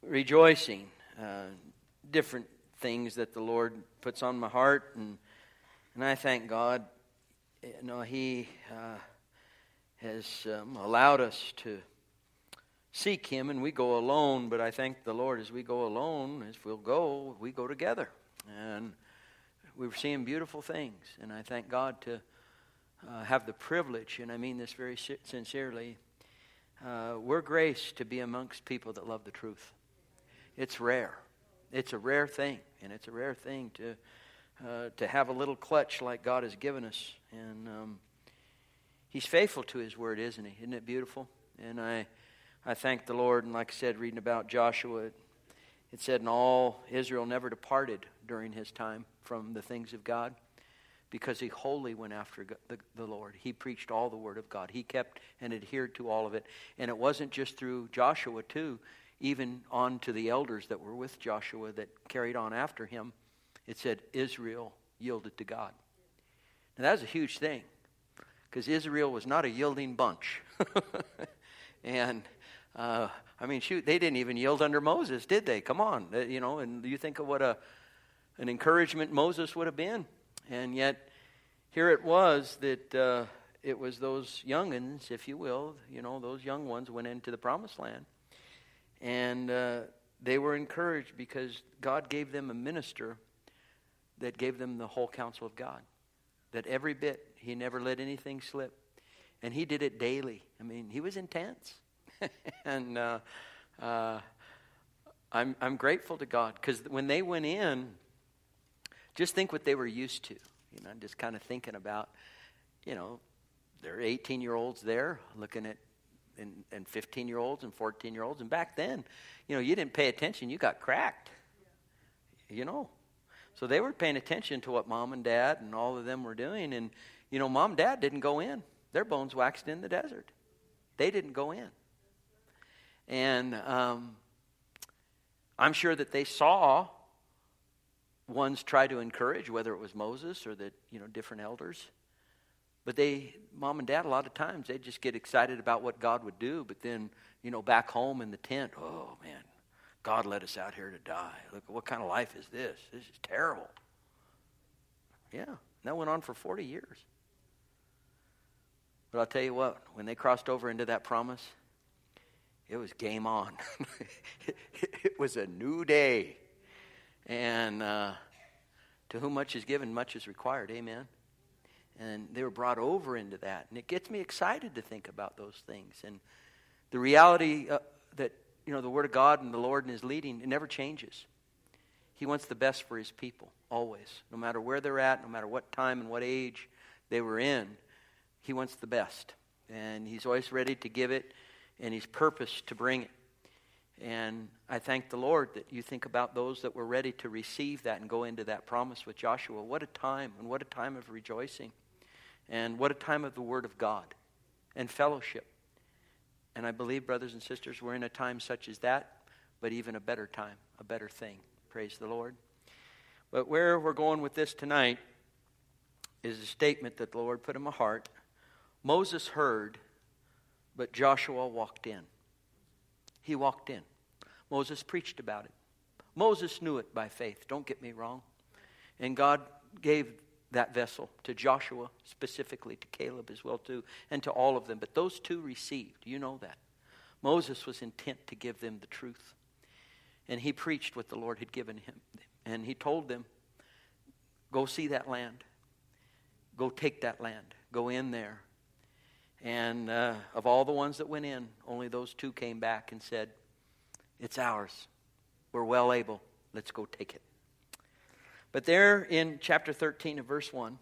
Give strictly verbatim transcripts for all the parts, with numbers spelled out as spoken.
rejoicing, uh, different things that the Lord puts on my heart, and and I thank God. You know, He uh, has um, allowed us to seek Him, and we go alone. But I thank the Lord as we go alone, as we'll go, we go together, and we're seeing beautiful things. And I thank God to uh, have the privilege, and I mean this very sincerely. Uh, we're graced to be amongst people that love the truth. It's rare. It's a rare thing, and it's a rare thing to uh, to have a little clutch like God has given us. And um, He's faithful to His word, isn't He? Isn't it beautiful? And I I thank the Lord. And like I said, reading about Joshua, it, it said, "And all Israel never departed during his time from the things of God, because he wholly went after the, the Lord." He preached all the word of God. He kept and adhered to all of it. And it wasn't just through Joshua, too. Even on to the elders that were with Joshua that carried on after him, it said Israel yielded to God. Now that was a huge thing, because Israel was not a yielding bunch. and uh, I mean, shoot, they didn't even yield under Moses, did they? Come on, you know. And you think of what a an encouragement Moses would have been, and yet here it was that uh, it was those youngins, if you will, you know, those young ones went into the promised land. And uh, they were encouraged because God gave them a minister that gave them the whole counsel of God. That every bit, he never let anything slip. And he did it daily. I mean, he was intense. and uh, uh, I'm, I'm grateful to God, because when they went in, just think what they were used to. You know, just kind of thinking about, you know, there are eighteen-year-olds there looking at And, and fifteen-year-olds and fourteen-year-olds. And back then, you know, you didn't pay attention, you got cracked. You know. So they were paying attention to what mom and dad and all of them were doing. And, you know, mom and dad didn't go in. Their bones waxed in the desert. They didn't go in. And um, I'm sure that they saw ones try to encourage, whether it was Moses or the, you know, different elders. But they, mom and dad, a lot of times, they'd just get excited about what God would do. But then, you know, back home in the tent, oh, man, God led us out here to die. Look, what kind of life is this? This is terrible. Yeah, and that went on for forty years. But I'll tell you what, when they crossed over into that promise, it was game on. It was a new day. And uh, to whom much is given, much is required. Amen. And they were brought over into that. And it gets me excited to think about those things. And the reality uh, that, you know, the Word of God and the Lord and His leading, it never changes. He wants the best for His people, always. No matter where they're at, no matter what time and what age they were in, He wants the best. And He's always ready to give it, and He's purposed to bring it. And I thank the Lord that you think about those that were ready to receive that and go into that promise with Joshua. What a time, and what a time of rejoicing. And what a time of the Word of God and fellowship. And I believe, brothers and sisters, we're in a time such as that, but even a better time, a better thing. Praise the Lord. But where we're going with this tonight is a statement that the Lord put in my heart. Moses heard, but Joshua walked in. He walked in. Moses preached about it. Moses knew it by faith, don't get me wrong. And God gave that vessel to Joshua, specifically to Caleb as well too, and to all of them. But those two received, you know that. Moses was intent to give them the truth. And he preached what the Lord had given him. And he told them, go see that land. Go take that land. Go in there. And uh, of all the ones that went in, only those two came back and said, it's ours. We're well able. Let's go take it. But there in chapter thirteen of verse one,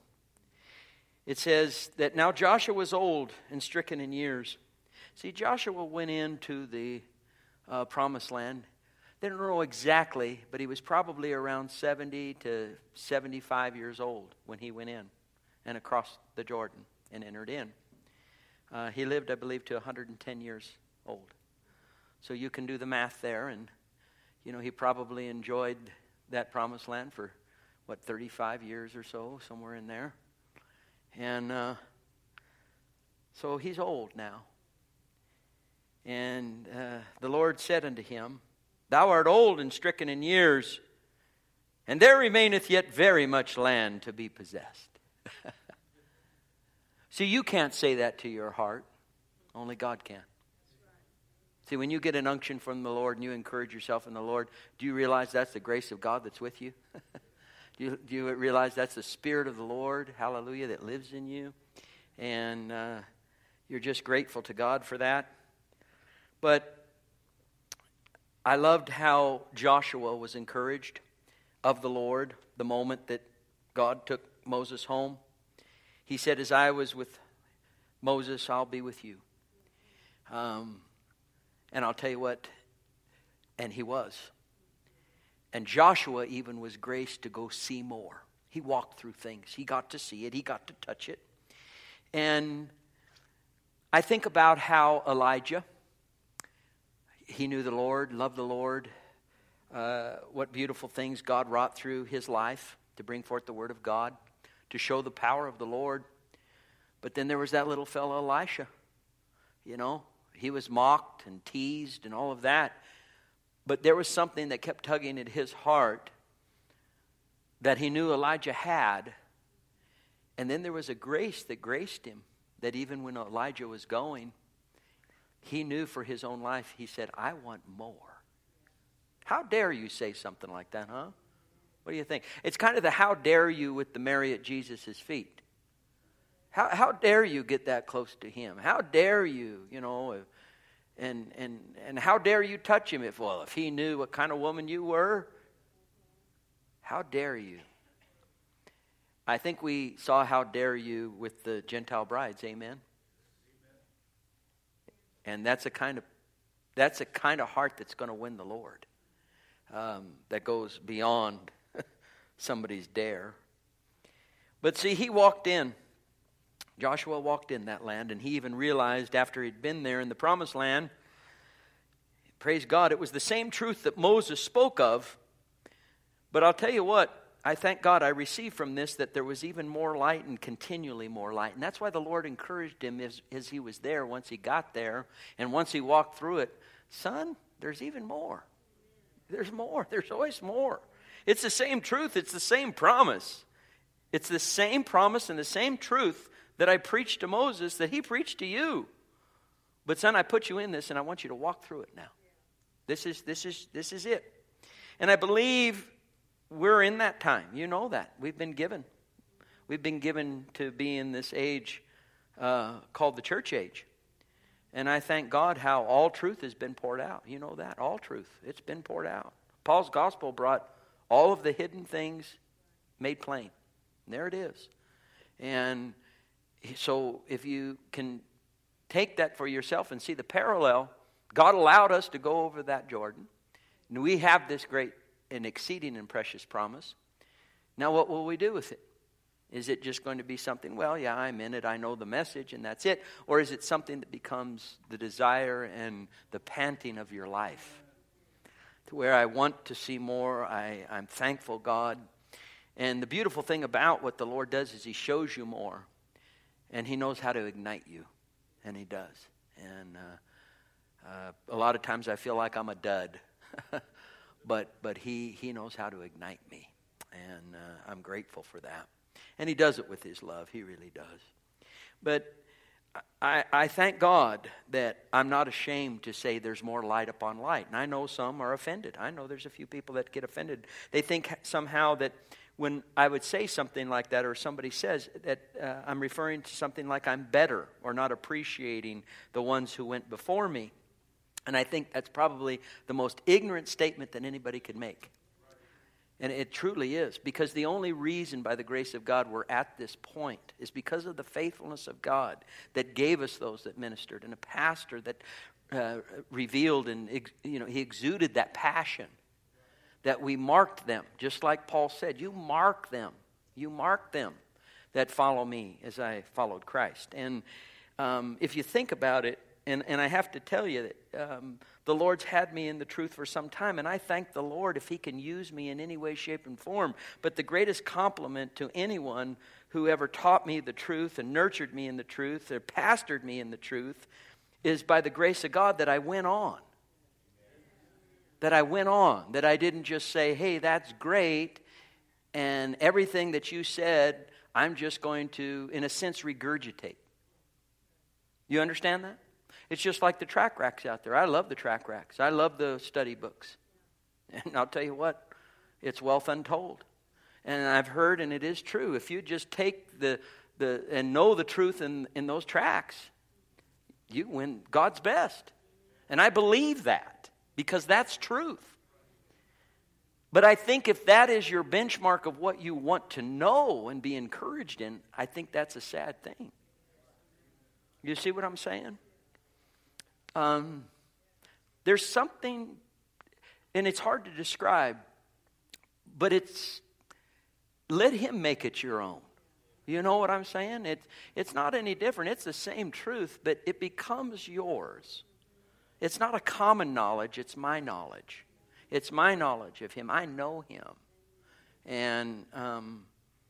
it says that now Joshua was old and stricken in years. See, Joshua went into the uh, promised land. They don't know exactly, but he was probably around seventy to seventy-five years old when he went in and across the Jordan and entered in. Uh, he lived, I believe, to one hundred ten years old. So you can do the math there, and you know he probably enjoyed that promised land for what, thirty-five years or so, somewhere in there. And uh, so he's old now. And uh, the Lord said unto him, Thou art old and stricken in years, and there remaineth yet very much land to be possessed. See, you can't say that to your heart. Only God can. See, when you get an unction from the Lord and you encourage yourself in the Lord, do you realize that's the grace of God that's with you? do, you do you realize that's the Spirit of the Lord, hallelujah, that lives in you? And uh, you're just grateful to God for that. But I loved how Joshua was encouraged of the Lord the moment that God took Moses home. He said, as I was with Moses, I'll be with you. Um, and I'll tell you what, and he was. And Joshua even was graced to go see more. He walked through things. He got to see it. He got to touch it. And I think about how Elijah, he knew the Lord, loved the Lord. Uh, what beautiful things God wrought through his life to bring forth the word of God, to show the power of the Lord. But then there was that little fellow Elisha. You know, he was mocked and teased and all of that. But there was something that kept tugging at his heart that he knew Elijah had. And then there was a grace that graced him, that even when Elijah was going, he knew for his own life, he said, I want more. How dare you say something like that, huh? What do you think? It's kind of the how dare you with the Mary at Jesus' feet. How how dare you get that close to him? How dare you, you know, and and and how dare you touch him if, well, if he knew what kind of woman you were? How dare you? I think we saw how dare you with the Gentile brides, amen? And that's a kind of that's a kind of heart that's going to win the Lord. Um, that goes beyond somebody's dare. But see, he walked in. Joshua walked in that land, and he even realized after he'd been there in the promised land, praise God, it was the same truth that Moses spoke of. But I'll tell you what, I thank God I received from this that there was even more light and continually more light. And that's why the Lord encouraged him as, as he was there once he got there. And once he walked through it, son, there's even more. There's more. There's always more. It's the same truth. It's the same promise. It's the same promise and the same truth that I preached to Moses that he preached to you. But son, I put you in this and I want you to walk through it now. This is this is this is it. And I believe we're in that time. You know that. We've been given. We've been given to be in this age uh, called the church age. And I thank God how all truth has been poured out. You know that. All truth. It's been poured out. Paul's gospel brought all of the hidden things made plain. And there it is. And so if you can take that for yourself and see the parallel, God allowed us to go over that Jordan. And we have this great and exceeding and precious promise. Now what will we do with it? Is it just going to be something, well, yeah, I'm in it, I know the message, and that's it? Or is it something that becomes the desire and the panting of your life? To where I want to see more, I, I'm thankful, God. And the beautiful thing about what the Lord does is he shows you more. And he knows how to ignite you. And he does. And uh, uh, a lot of times I feel like I'm a dud. but but he, he knows how to ignite me. And uh, I'm grateful for that. And he does it with his love. He really does. But I, I thank God that I'm not ashamed to say there's more light upon light. And I know some are offended. I know there's a few people that get offended. They think somehow that when I would say something like that, or somebody says that uh, I'm referring to something like I'm better or not appreciating the ones who went before me. And I think that's probably the most ignorant statement that anybody could make. And it truly is, because the only reason by the grace of God we're at this point is because of the faithfulness of God that gave us those that ministered, and a pastor that uh, revealed and, you know, he exuded that passion, that we marked them, just like Paul said, you mark them, you mark them that follow me as I followed Christ. And um, if you think about it, And and I have to tell you that um, the Lord's had me in the truth for some time, and I thank the Lord if he can use me in any way, shape, and form. But the greatest compliment to anyone who ever taught me the truth and nurtured me in the truth or pastored me in the truth is by the grace of God that I went on. that I went on, that I didn't just say, hey, that's great, and everything that you said, I'm just going to, in a sense, regurgitate. You understand that? It's just like the track racks out there. I love the track racks. I love the study books. And I'll tell you what, it's wealth untold. And I've heard, and it is true, if you just take the, the and know the truth in, in those tracks, you win God's best. And I believe that, because that's truth. But I think if that is your benchmark of what you want to know and be encouraged in, I think that's a sad thing. You see what I'm saying? Um, there's something, and it's hard to describe, but it's, let Him make it your own. You know what I'm saying? It, it's not any different. It's the same truth, but it becomes yours. It's not a common knowledge, it's my knowledge. It's my knowledge of Him. I know Him. And um,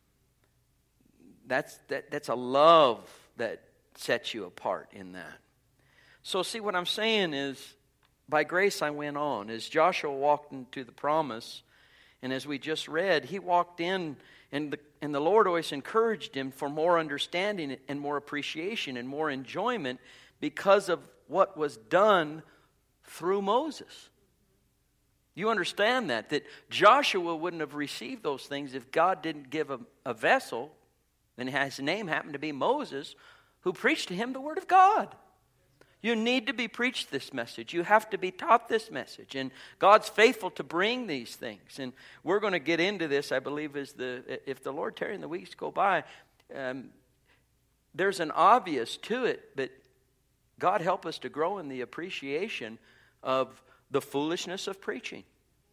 that's that, that's a love that sets you apart in that. So see, what I'm saying is, by grace I went on. As Joshua walked into the promise, and as we just read, he walked in, and the, and the Lord always encouraged him for more understanding and more appreciation and more enjoyment because of what was done through Moses. You understand that, that Joshua wouldn't have received those things if God didn't give a, a vessel, and his name happened to be Moses, who preached to him the Word of God. You need to be preached this message. You have to be taught this message. And God's faithful to bring these things. And we're going to get into this, I believe, as the if the Lord tarry and the weeks go by. Um, there's an obvious to it, but God help us to grow in the appreciation of the foolishness of preaching.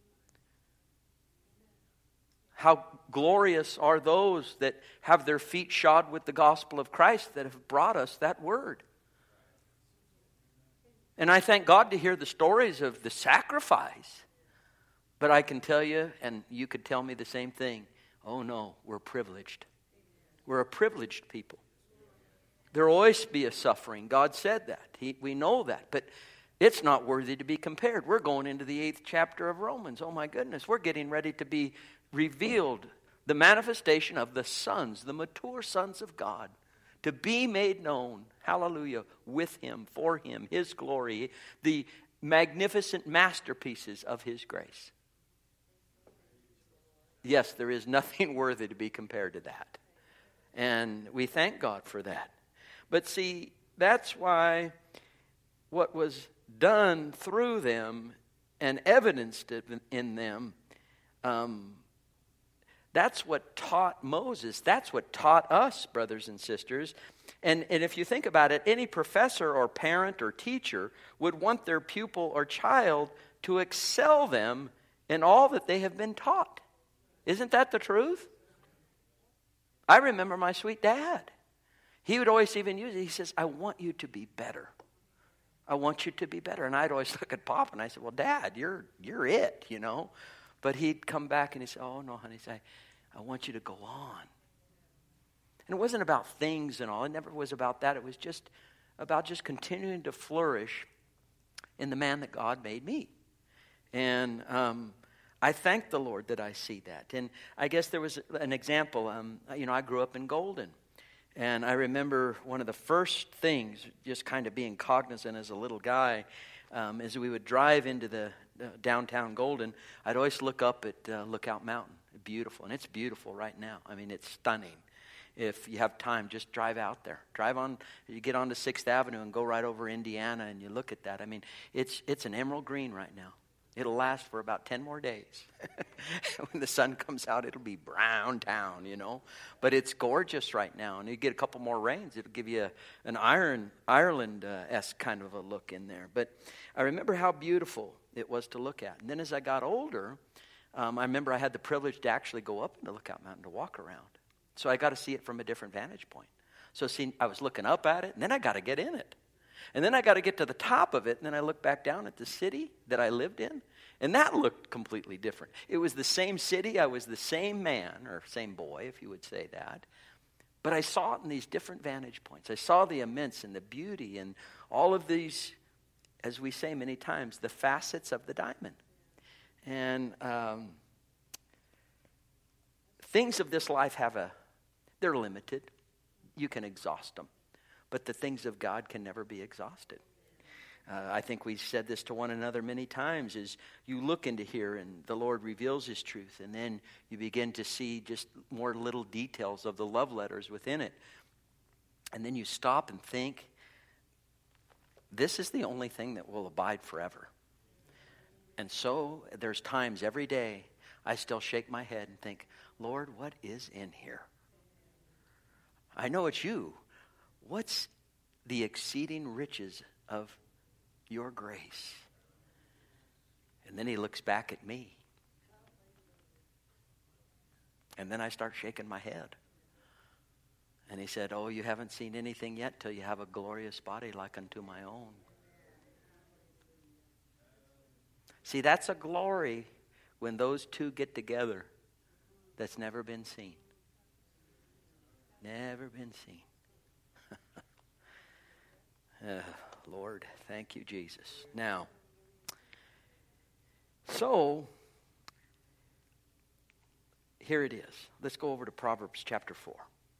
How glorious are those that have their feet shod with the gospel of Christ that have brought us that word. And I thank God to hear the stories of the sacrifice. But I can tell you, and you could tell me the same thing, oh no, we're privileged. We're a privileged people. There will always be a suffering. God said that. He, we know that. But it's not worthy to be compared. We're going into the eighth chapter of Romans. Oh my goodness. We're getting ready to be revealed. The manifestation of the sons, the mature sons of God. To be made known, hallelujah, with Him, for Him, His glory. The magnificent masterpieces of His grace. Yes, there is nothing worthy to be compared to that. And we thank God for that. But see, that's why what was done through them and evidenced in them, um, that's what taught Moses. That's what taught us, brothers and sisters. And, and if you think about it, any professor or parent or teacher would want their pupil or child to excel them in all that they have been taught. Isn't that the truth? I remember my sweet dad. He would always even use it. He says, I want you to be better. I want you to be better. And I'd always look at Pop and I said, well, Dad, you're you're it, you know. But he'd come back and he'd say, oh, no, honey, say, I want you to go on. And it wasn't about things and all. It never was about that. It was just about just continuing to flourish in the man that God made me. And um, I thank the Lord that I see that. And I guess there was an example. Um, you know, I grew up in Golden. And I remember one of the first things, just kind of being cognizant as a little guy, um, as we would drive into the uh, downtown Golden, I'd always look up at uh, Lookout Mountain. Beautiful. And it's beautiful right now. I mean, it's stunning. If you have time, just drive out there. Drive on, you get onto sixth Avenue and go right over Indiana and you look at that. I mean, it's it's an emerald green right now. It'll last for about ten more days. When the sun comes out, it'll be brown town, you know. But it's gorgeous right now. And you get a couple more rains, it'll give you a, an Iron, Ireland-esque kind of a look in there. But I remember how beautiful it was to look at. And then as I got older, um, I remember I had the privilege to actually go up into Lookout Mountain to walk around. So I got to see it from a different vantage point. So see, I was looking up at it, and then I got to get in it. And then I got to get to the top of it, and then I looked back down at the city that I lived in, and that looked completely different. It was the same city, I was the same man, or same boy, if you would say that. But I saw it in these different vantage points. I saw the immense and the beauty and all of these, as we say many times, the facets of the diamond. And um, things of this life have a, they're limited. You can exhaust them. But the things of God can never be exhausted. Uh, I think we've said this to one another many times, is you look into here and the Lord reveals His truth, and then you begin to see just more little details of the love letters within it. And then you stop and think, this is the only thing that will abide forever. And so there's times every day I still shake my head and think, Lord, what is in here? I know it's you. What's the exceeding riches of your grace? And then He looks back at me. And then I start shaking my head. And He said, oh, you haven't seen anything yet till you have a glorious body like unto my own. See, that's a glory when those two get together that's never been seen. Never been seen. uh, Lord, thank you, Jesus. Now, so, here it is. Let's go over to Proverbs chapter four.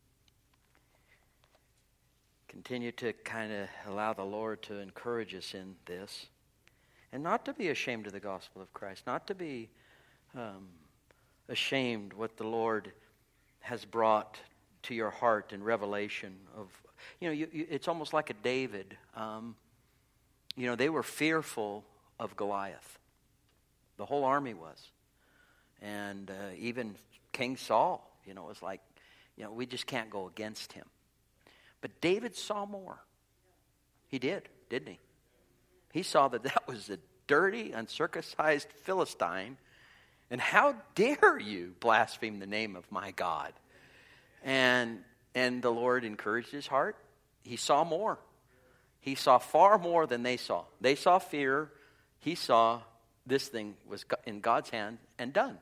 Continue to kind of allow the Lord to encourage us in this. And not to be ashamed of the gospel of Christ. Not to be um, ashamed what the Lord has brought to your heart in revelation of, you know, you, you, it's almost like a David. Um, you know, they were fearful of Goliath. The whole army was. And uh, even King Saul, you know, was like, you know, we just can't go against him. But David saw more. He did, didn't he? He saw that that was a dirty, uncircumcised Philistine. And how dare you blaspheme the name of my God? And and the Lord encouraged his heart. He saw more. He saw far more than they saw. They saw fear. He saw this thing was in God's hand and done.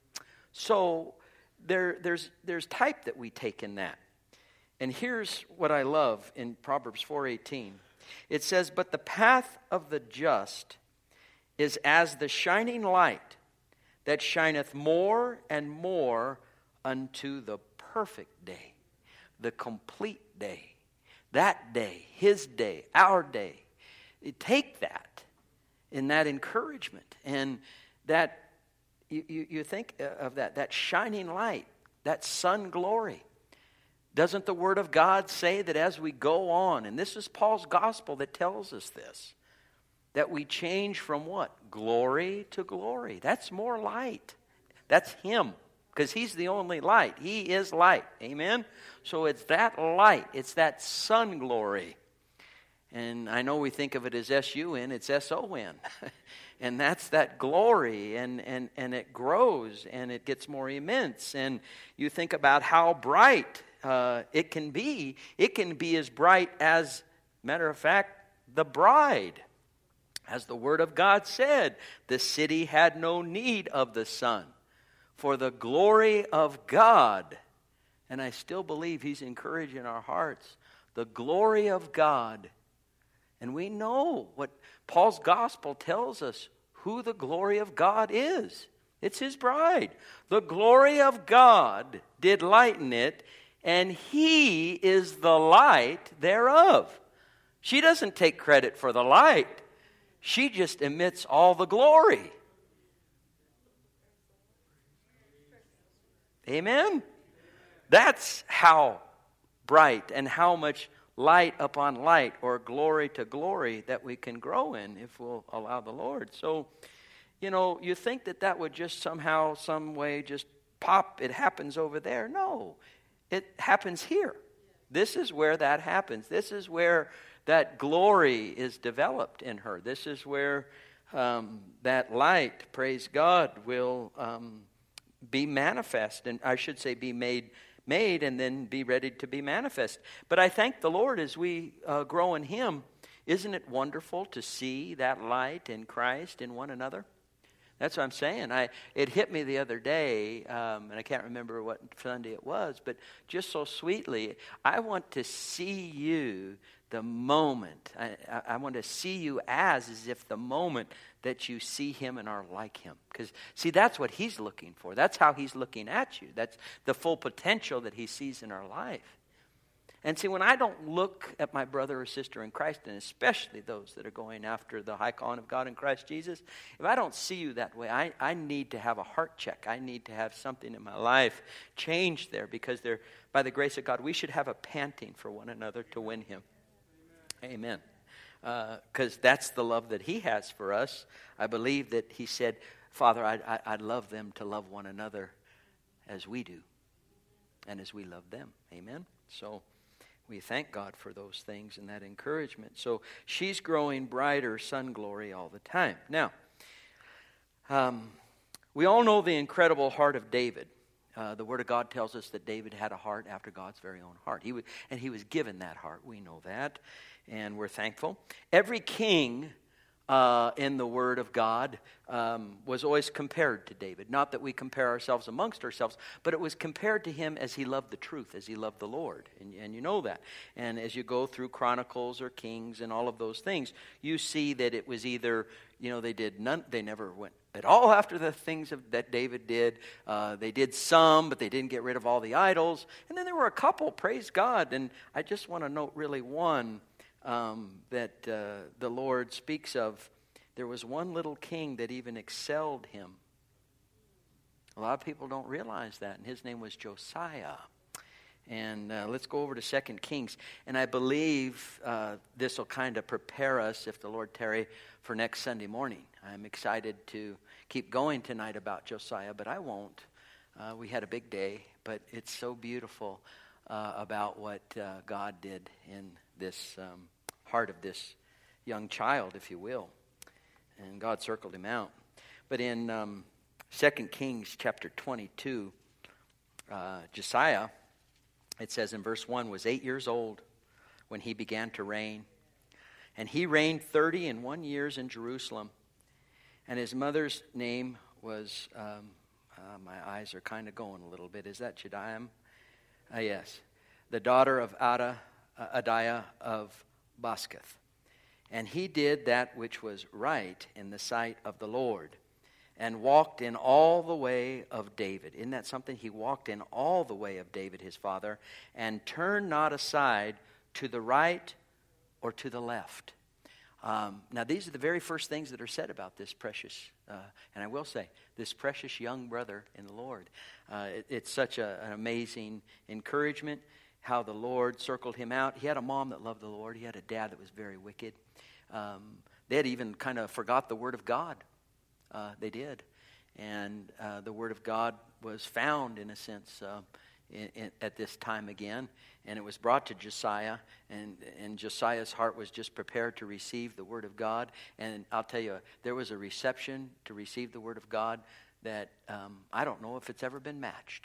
So there, there's there's type that we take in that. And here's what I love in Proverbs four eighteen. It says, but the path of the just is as the shining light that shineth more and more unto the perfect day, the complete day, that day, His day, our day. You take that in that encouragement, and that you, you, you think of that, that shining light, that sun glory. Doesn't the Word of God say that as we go on, and this is Paul's gospel that tells us this, that we change from what? Glory to glory. That's more light. That's Him, because He's the only light. He is light. Amen? So it's that light. It's that sun glory. And I know we think of it as S U N. It's S O N. And that's that glory, and, and, and it grows, and it gets more immense. And you think about how bright Uh, it can be. It can be as bright as, matter of fact, the bride. As the Word of God said, the city had no need of the sun, for the glory of God. And I still believe He's encouraging our hearts. The glory of God. And we know what Paul's gospel tells us, who the glory of God is. It's His bride. The glory of God did lighten it, and He is the light thereof. She doesn't take credit for the light. She just emits all the glory. Amen? That's how bright and how much light upon light, or glory to glory, that we can grow in if we'll allow the Lord. So, you know, you think that that would just somehow, some way, just pop, it happens over there. No. It happens here. This is where that happens. This is where that glory is developed in her. This is where um, that light, praise God, will um, be manifest. And I should say be made, made and then be ready to be manifest. But I thank the Lord as we uh, grow in Him. Isn't it wonderful to see that light in Christ in one another? That's what I'm saying. I it hit me the other day, um, and I can't remember what Sunday it was, but just so sweetly, I want to see you the moment. I, I, I want to see you as as if the moment that you see him and are like him. Because, see, that's what he's looking for. That's how he's looking at you. That's the full potential that he sees in our life. And see, when I don't look at my brother or sister in Christ, and especially those that are going after the high calling of God in Christ Jesus, if I don't see you that way, I, I need to have a heart check. I need to have something in my life change there, because there, by the grace of God, we should have a panting for one another to win him. Amen. Because uh, that's the love that he has for us. I believe that he said, Father, I, I, I'd love them to love one another as we do and as we love them. Amen. So we thank God for those things and that encouragement. So she's growing brighter sun glory all the time. Now, um, we all know the incredible heart of David. Uh, the Word of God tells us that David had a heart after God's very own heart. He was, and he was given that heart. We know that, and we're thankful. Every king uh, in the Word of God um, was always compared to David. Not that we compare ourselves amongst ourselves, but it was compared to him as he loved the truth, as he loved the Lord. And, and you know that. And as you go through Chronicles or Kings and all of those things, you see that it was either, you know, they did none, they never went at all after the things of, that David did. Uh, they did some, but they didn't get rid of all the idols. And then there were a couple, praise God. And I just want to note really one um, that uh, the Lord speaks of. There was one little king that even excelled him. A lot of people don't realize that, and his name was Josiah. And uh, let's go over to Second Kings. And I believe uh, this will kind of prepare us, if the Lord tarry, for next Sunday morning. I'm excited to keep going tonight about Josiah, but I won't. Uh, we had a big day, but it's so beautiful uh, about what uh, God did in this um, heart of this young child, if you will. And God circled him out. But in um, Second Kings chapter twenty-two, uh, Josiah, it says in verse one, was eight years old when he began to reign. And he reigned thirty and one years in Jerusalem. And his mother's name was, um, uh, my eyes are kind of going a little bit. Is that Jediam? Uh, yes. The daughter of Ada, uh, Adiah of Basketh. And he did that which was right in the sight of the Lord, and walked in all the way of David. Isn't that something? He walked in all the way of David his father, and turned not aside to the right or to the left. Um, now these are the very first things that are said about this precious, uh, and I will say, this precious young brother in the Lord. Uh, it, it's such a, an amazing encouragement, how the Lord circled him out. He had a mom that loved the Lord. He had a dad that was very wicked. Um, they had even kind of forgot the Word of God. Uh, they did. And uh, the Word of God was found, in a sense, uh, in, in, at this time again. And it was brought to Josiah. And, and Josiah's heart was just prepared to receive the Word of God. And I'll tell you, there was a reception to receive the Word of God that um, I don't know if it's ever been matched.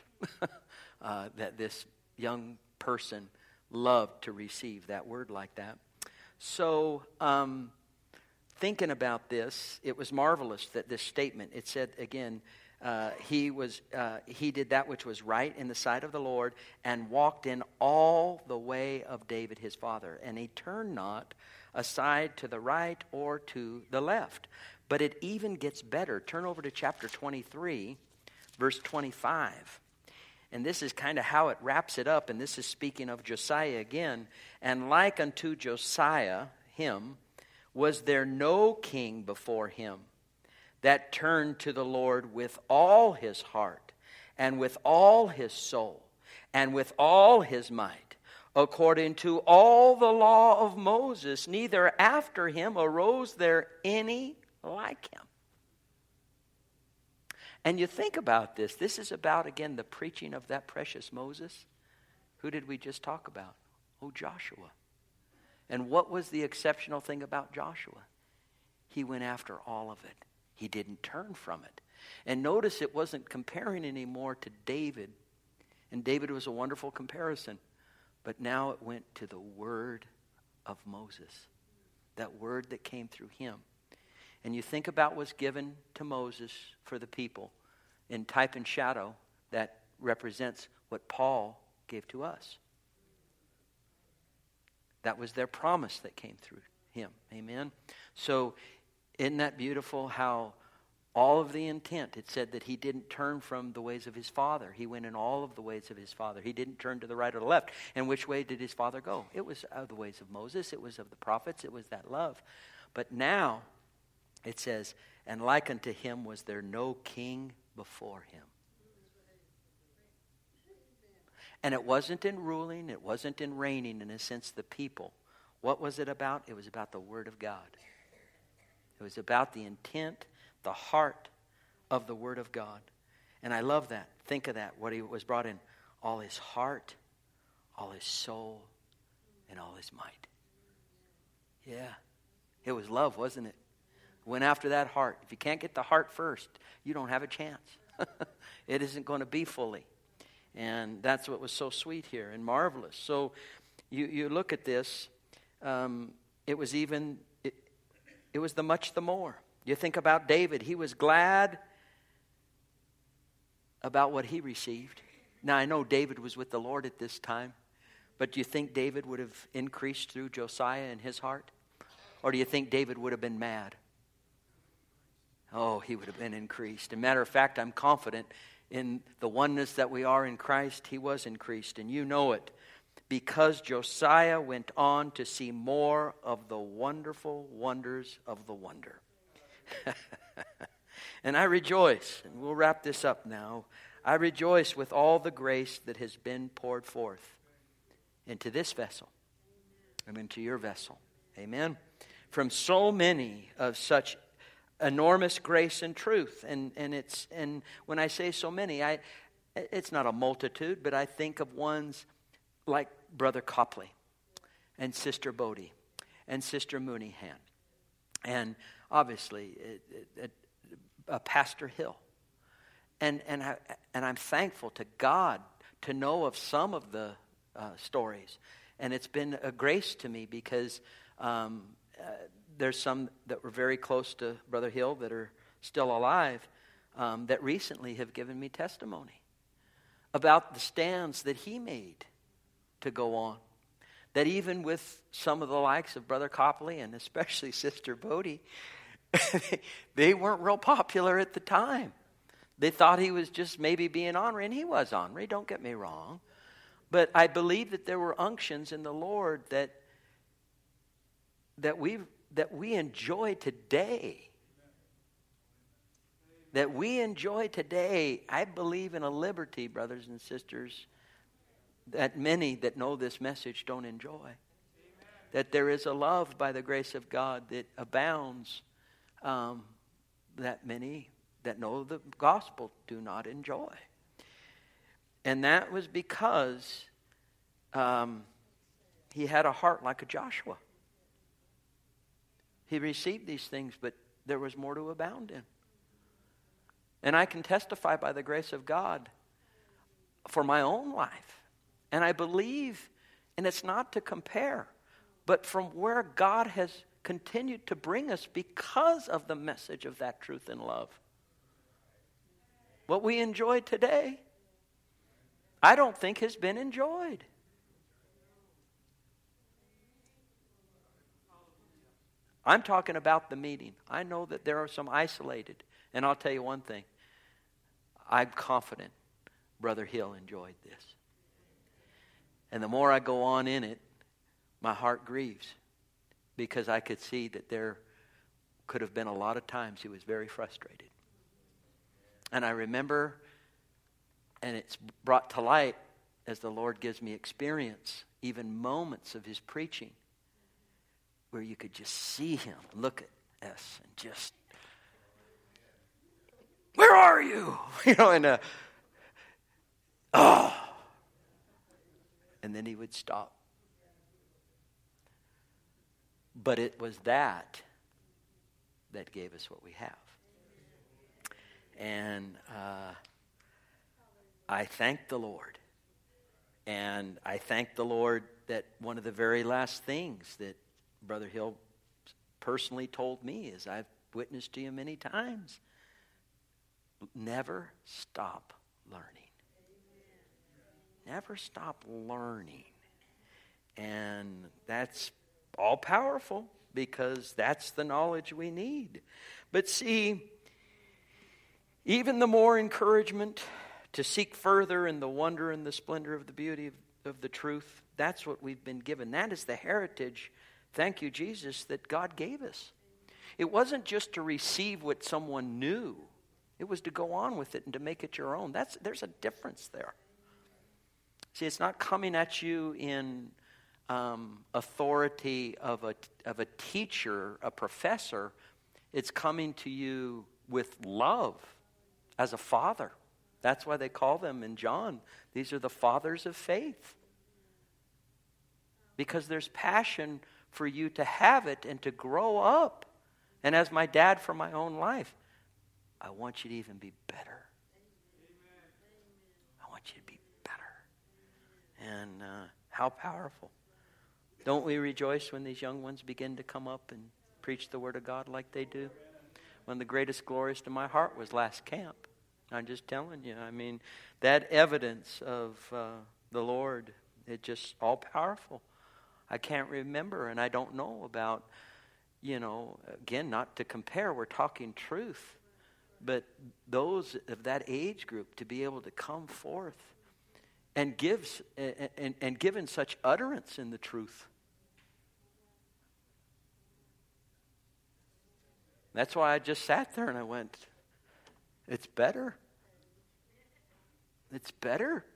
uh, that this young person loved to receive that Word like that. So, um, thinking about this, it was marvelous that this statement, it said again, uh, he was uh, he did that which was right in the sight of the Lord, and walked in all the way of David his father. And he turned not aside to the right or to the left. But it even gets better. Turn over to chapter twenty-three, verse twenty-five. And this is kind of how it wraps it up. And this is speaking of Josiah again. And like unto Josiah, him, was there no king before him that turned to the Lord with all his heart, and with all his soul, and with all his might, according to all the law of Moses, neither after him arose there any like him. And you think about this. This is about, again, the preaching of that precious Moses. Who did we just talk about? Oh, Joshua. And what was the exceptional thing about Joshua? He went after all of it. He didn't turn from it. And notice it wasn't comparing anymore to David. And David was a wonderful comparison. But now it went to the word of Moses. That word that came through him. and you think about what was given to Moses for the people in type and shadow, that represents what Paul gave to us. That was their promise that came through him. Amen? So, isn't that beautiful how all of the intent, it said that he didn't turn from the ways of his father. He went in all of the ways of his father. He didn't turn to the right or the left. And which way did his father go? It was of the ways of Moses. It was of the prophets. It was that love. But now, it says, and like unto him was there no king before him. And it wasn't in ruling, it wasn't in reigning, in a sense, the people. What was it about? It was about the Word of God. It was about the intent, the heart of the Word of God. And I love that. Think of that, what he was brought in. All his heart, all his soul, and all his might. Yeah. It was love, wasn't it? Went after that heart. If you can't get the heart first, you don't have a chance. It isn't going to be fully. And that's what was so sweet here and marvelous. So you, you look at this, um, it was even, it, it was the much the more. You think about David. He was glad about what he received. Now, I know David was with the Lord at this time, but do you think David would have increased through Josiah in his heart? Or do you think David would have been mad? Oh, he would have been increased. As a matter of fact, I'm confident in the oneness that we are in Christ, he was increased, and you know it. Because Josiah went on to see more of the wonderful wonders of the wonder. And I rejoice, and we'll wrap this up now. I rejoice with all the grace that has been poured forth into this vessel and into your vessel. Amen. From so many of such enormous grace and truth, and and it's and when I say so many, I it's not a multitude, but I think of ones like Brother Copley and Sister Bodie and Sister Mooneyhan, and obviously it, it, it, uh, Pastor Hill, and and I, and I'm thankful to God to know of some of the uh, stories, and it's been a grace to me because. Um, uh, There's some that were very close to Brother Hill that are still alive um, that recently have given me testimony about the stands that he made to go on. That even with some of the likes of Brother Copley and especially Sister Bodie, they weren't real popular at the time. They thought he was just maybe being ornery, and he was ornery, don't get me wrong. But I believe that there were unctions in the Lord that that we that we enjoy today. That we enjoy today. I believe in a liberty, brothers and sisters, that many that know this message don't enjoy. That there is a love by the grace of God that abounds um, that many that know the gospel do not enjoy. And that was because um, he had a heart like a Joshua. He received these things, but there was more to abound in. And I can testify by the grace of God for my own life. And I believe, and it's not to compare, but from where God has continued to bring us because of the message of that truth and love. What we enjoy today, I don't think has been enjoyed. I'm talking about the meeting. I know that there are some isolated. And I'll tell you one thing. I'm confident Brother Hill enjoyed this. And the more I go on in it, my heart grieves. Because I could see that there could have been a lot of times he was very frustrated. And I remember, and it's brought to light as the Lord gives me experience, even moments of his preaching, where you could just see him look at us and just, where are you? You know, and uh, oh, and then he would stop. But it was that that gave us what we have. And uh, I thank the Lord. And I thank the Lord that one of the very last things that Brother Hill personally told me is, I've witnessed to you many times. Never stop learning. Never stop learning. And that's all powerful because that's the knowledge we need. But see, even the more encouragement to seek further in the wonder and the splendor of the beauty of, of the truth, that's what we've been given. That is the heritage, thank you, Jesus, that God gave us. It wasn't just to receive what someone knew. It was to go on with it and to make it your own. That's, there's a difference there. See, it's not coming at you in um, authority of a, of a teacher, a professor. It's coming to you with love as a father. That's why they call them in John, these are the fathers of faith. Because there's passion for you to have it and to grow up. And as my dad for my own life, I want you to even be better. I want you to be better. And uh, how powerful. Don't we rejoice when these young ones begin to come up and preach the Word of God like they do? One of the greatest glories to my heart was last camp. I'm just telling you. I mean, that evidence of uh, the Lord, it's just all powerful. I can't remember and I don't know about, you know, again, not to compare, we're talking truth. But those of that age group to be able to come forth and gives and, and, and given such utterance in the truth. That's why I just sat there and I went, it's better. It's better.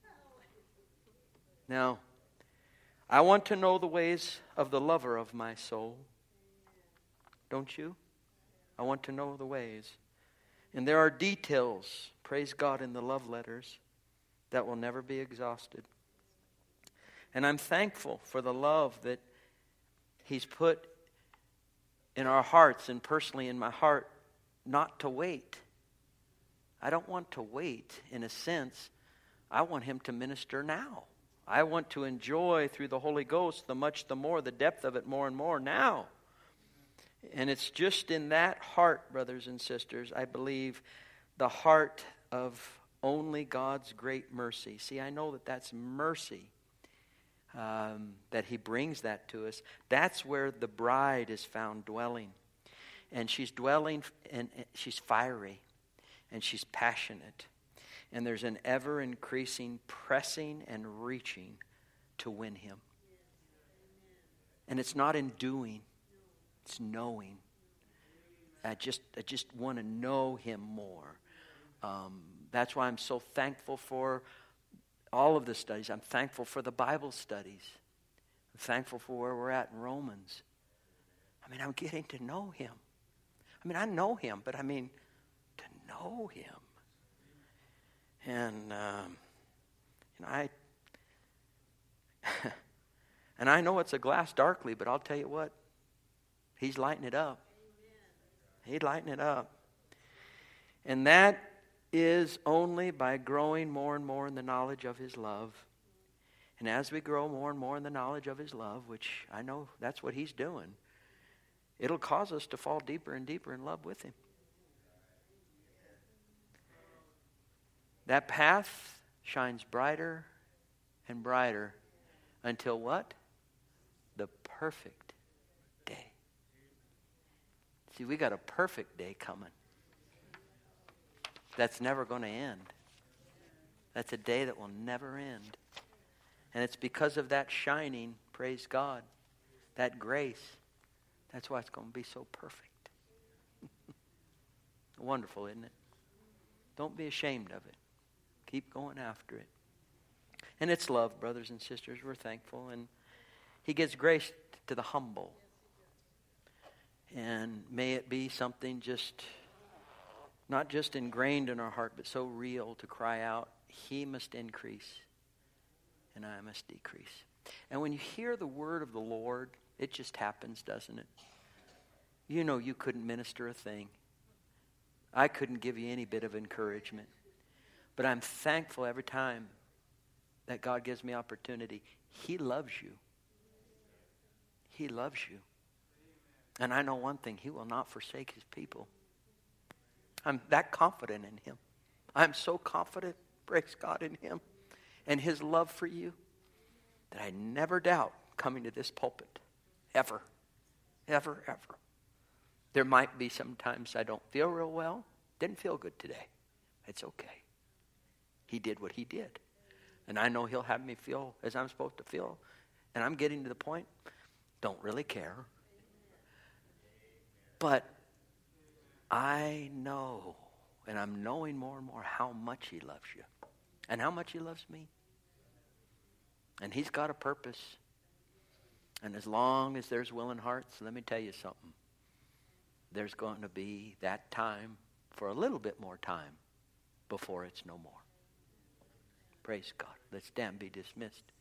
Now, I want to know the ways of the lover of my soul. Don't you? I want to know the ways. And there are details, praise God, in the love letters that will never be exhausted. And I'm thankful for the love that He's put in our hearts and personally in my heart not to wait. I don't want to wait in a sense. I want Him to minister now. I want to enjoy through the Holy Ghost the much the more, the depth of it more and more now. And it's just in that heart, brothers and sisters, I believe the heart of only God's great mercy. See, I know that that's mercy, um, that He brings that to us. That's where the bride is found dwelling. And she's dwelling, and she's fiery, and she's passionate. And there's an ever-increasing pressing and reaching to win Him. And it's not in doing. It's knowing. I just I just want to know Him more. Um, that's why I'm so thankful for all of the studies. I'm thankful for the Bible studies. I'm thankful for where we're at in Romans. I mean, I'm getting to know Him. I mean, I know Him, but I mean, to know Him. And, um, and I and I know it's a glass darkly, but I'll tell you what, He's lighting it up. He's lighting it up. And that is only by growing more and more in the knowledge of His love. And as we grow more and more in the knowledge of His love, which I know that's what He's doing, it'll cause us to fall deeper and deeper in love with Him. That path shines brighter and brighter until what? The perfect day. See, we got a perfect day coming. That's never going to end. That's a day that will never end. And it's because of that shining, praise God, that grace. That's why it's going to be so perfect. Wonderful, isn't it? Don't be ashamed of it. Keep going after it. And it's love, brothers and sisters. We're thankful. And He gives grace to the humble. And may it be something just, not just ingrained in our heart, but so real to cry out, He must increase and I must decrease. And when you hear the word of the Lord, it just happens, doesn't it? You know you couldn't minister a thing. I couldn't give you any bit of encouragement. But I'm thankful every time that God gives me opportunity. He loves you. He loves you. And I know one thing, he will not forsake his people. I'm that confident in him. I'm so confident, praise God, in him and his love for you that I never doubt coming to this pulpit. Ever. Ever, ever. There might be sometimes I don't feel real well. Didn't feel good today. It's okay. He did what he did. And I know he'll have me feel as I'm supposed to feel. And I'm getting to the point, don't really care. But I know, and I'm knowing more and more how much he loves you. And how much he loves me. And he's got a purpose. And as long as there's willing hearts, let me tell you something. There's going to be that time for a little bit more time before it's no more. Praise God. Let's stand, be dismissed.